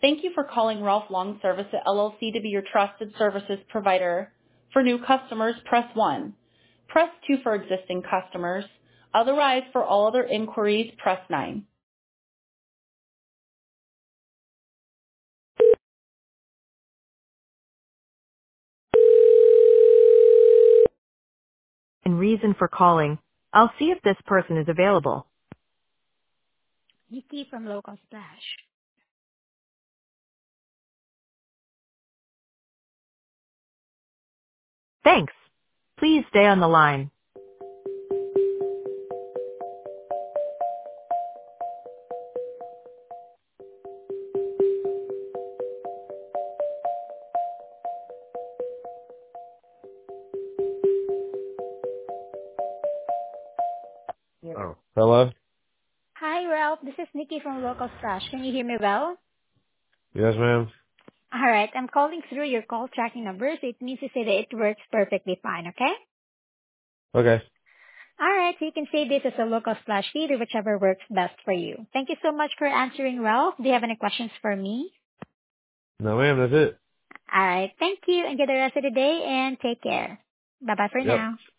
Thank you for calling Ralph Long Service LLC to be your trusted services provider. For new customers, press 1. Press 2 for existing customers. Otherwise, for all other inquiries, press 9. And reason for calling. I'll see if this person is available. Nikki from Local Splash. Thanks. Please stay on the line. Oh, hello? Hi, Ralph. This is Nikki from Local Splash. Can you hear me well? Yes, ma'am. All right. I'm calling through your call tracking number, so it means to say that it works perfectly fine, okay? Okay. All right. So you can say this as a Local Splash feed or whichever works best for you. Thank you so much for answering, Ralph. Do you have any questions for me? No, ma'am, that's it. All right. Thank you. Enjoy the rest of the day and take care. Bye-bye for Yep. now.